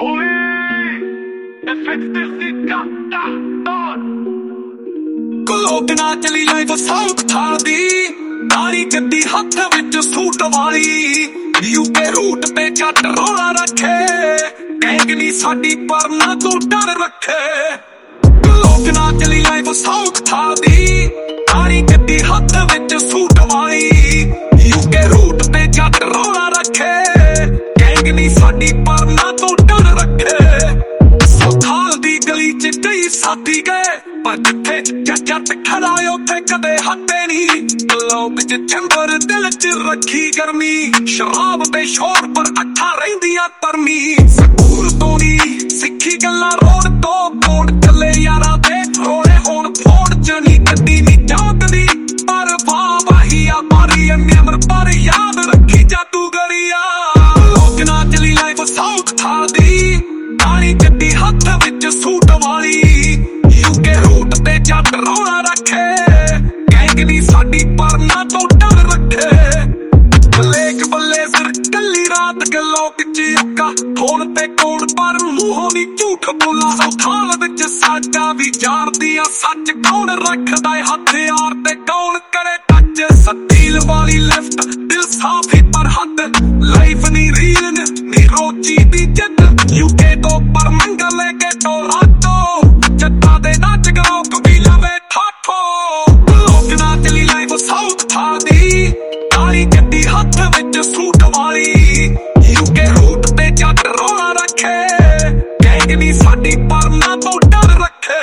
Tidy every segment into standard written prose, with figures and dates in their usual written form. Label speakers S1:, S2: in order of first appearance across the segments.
S1: ਲੋਕ ਨਾ ਚਲੀ ਲਾਈਫ ਸੌਖ ਥਾਦੀ ਦਾੜੀ ਗੱਡੀ ਹੱਥ ਵਿੱਚ ਸੂਟ ਵਾਲੀ ਯੂਕੇ ਰੂਟ ਤੇ ਜੱਟ ਰੋਲਾ ਰੱਖੇ ਗੈਂਗ ਨੀ ਸਾਡੀ ਪਰ ਨਾ ਤੂੰ ਡਰ ਰੱਖੇ ਲੋਕ ਨਾ ਚਲੀ ਲਾਈਫ ਸੌਖ ਥਾਦੀ ਦਾੜੀ ਗੱਡੀ ਹੱਥ ਵਿੱਚ ਸੂਟ ਵਾਲੀ ਯੂਕੇ ਰੂਟ ਤੇ ਜੱਟ ਰੋਲਾ ਰੱਖੇ ਗੈਂਗ ਨੀ ਸਾਡੀ ਪਰ ਨਾ ਤੂੰ ਡਰ ਰੱਖੇ ਸੋਥਾਲ ਦੀ ਗਲੀ ਚ ਕਈ ਸਾਥੀ ਗਏ ਪਰ ਜਿੱਥੇ ਜੱਟ ਖੜਾ ਉੱਥੇ ਕਦੇ ਹੱਥੇ ਨੀ ਲੋਕ ਚ ਚੰਬਰ ਦਿਲ ਚ ਰੱਖੀ ਗਰਮੀ ਸ਼ਰਾਬ ਤੇ ਸ਼ੋਰ ਪਰ ਅੱਖਾਂ ਰਹਿੰਦੀਆਂ ਤਰਮੀ ਸਕੂਲ ਤੋਂ ਨੀ ਸਿੱਖੀ ਗੱਲਾਂ ਰੋਡ ਤੋਂ ਕੋਡ ਚੱਲੇ ਯਾਰਾਂ ਦੇ ਰੋਲੇ ਹੁਣ ਫੋੜ ਜਣੀ ਗੱਡੀ ਨੀ ਜਾਂਦੀ ਪਰ ਵਾਹੀ ਆ ਮਾਰੀ ਅਮਰ ਪਰ ਯਾਦ ਰੱਖੀ ਜਾਦੂਗਰੀਆ ਲੋਕ ਨਾ ਚਲੀ ਲਾਈਫ ਸੌਖ ਥਾਦੀ ਦਾੜੀ ਗੱਡੀ ਹੱਥ ਵਿੱਚ ਸੂਟ ਵਾਲੀ ਯੂਕੇ ਰੂਟ ਤੇ ਜੱਟ ਰੋਲਾ ਰੱਖੇ ਗੈਂਗ ਨੀ ਸਾਡੀ ਪਰ ਨਾ ਤੋਂ ਡਰ ਰੱਖੇ ਬਲੇਕ ਬੱਲੇ ਸਿਰ ਕੱਲੀ ਰਾਤ ਗੱਲੋਂ ਵਿੱਚ ਅੱਕਾ ਫੋਨ ਤੇ ਕੋਣ ਪਰ ਮੂੰਹੋਂ ਨੀ ਝੂਠ ਬੋਲਾ ਸੌਥਾਲ ਵਿੱਚ ਸਾਡਾ ਵੀ ਜਾਣਦੀ ਆ ਸੱਚ ਕੌਣ ਰੱਖਦਾ ਏ ਹਥਿਆਰ ਤੇ ਕੌਣ ਕਰੇ ਟੱਚ ਸਤੀਲ ਵਾਲੀ ਲਿਫਟ ਦਿਲ ਸਾਫ ਹੀ ਪਰ ਹੱਦ ਲਾਈਫ ਨੀ ਰੀਲ ਨੀ ਰੋਜੀ ਦੀ ਜਿੱਦ ਯੂਕੇ ਤੋਂ ਪਰ ਮੰਗਾ ਲੈ ਕੇ ਟੋਰਾਂਟੋ ਜੱਟਾਂ ਦੇ ਨੱਚ ਗਾਓ ਕਬੀਲਾ ਵੇ ਠਾਠੋ ਲੋਕ ਨਾ ਚਲੀ ਲਾਈਫ ਸੌਖ ਥਾਦੀ ਦਾੜੀ ਗੱਡੀ ਹੱਥ ਵਿੱਚ ਸੂਟ ਵਾਲੀ ਯੂਕੇ ਰੂਟ ਤੇ ਜੱਟ ਰੋਲਾ ਰੱਖੇ ਗੈਂਗ ਨੀ ਸਾਡੀ ਪਰ ਨਾ ਤੋਂ ਡਰ ਰੱਖੇ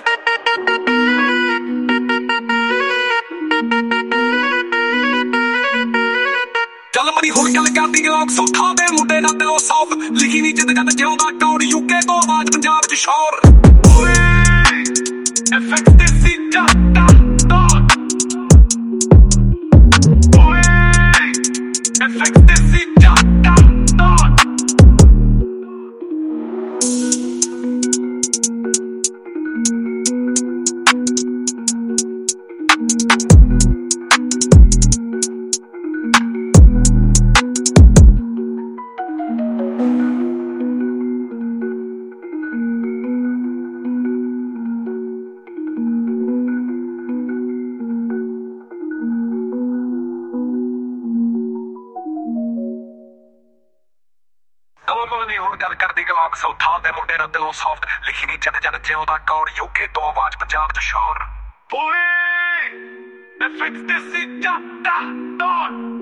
S1: ਚੱਲ ਮਨੀ ਹੁਣ ਗੱਲ ਕਰਦੀ ਲੋਕ ਸੌਖਾ ਦੇ ਮੁੰਡੇ ਨਾਲ ਦਿਲੋਂ ਸੌਫ ਲਿਖੀ ਨੀ ਜਿੱਦ ਜਦ ਜਿਉਂਦਾ ਕੌਣ ਯੂਕੇ ਤੋਂ ਆਵਾਜ਼ ਪੰਜਾਬ ਚ ਸ਼ੋਰ FX ਤੇ ਸੀ ਜੱਟਾ FX ਤੇ ਸੀ ਜੱਟਾ ਹੁਣ ਗੱਲ ਕਰਦੀ ਗਲਾਕ ਸੌਥਾਲ ਦੇ ਮੁੰਡੇ ਨਾਲ ਦਿਲੋਂ ਸੌਫਟ ਲਿਖੀ ਨੀ ਜਦ ਜਦ ਜਿਉਂਦਾ ਕੌਣ ਯੂਕੇ ਤੋਂ ਆਵਾਜ਼ ਪੰਜਾਬ ਚ ਸ਼ੋਰ FX ਤੇ ਸੀ ਜੱਟਾ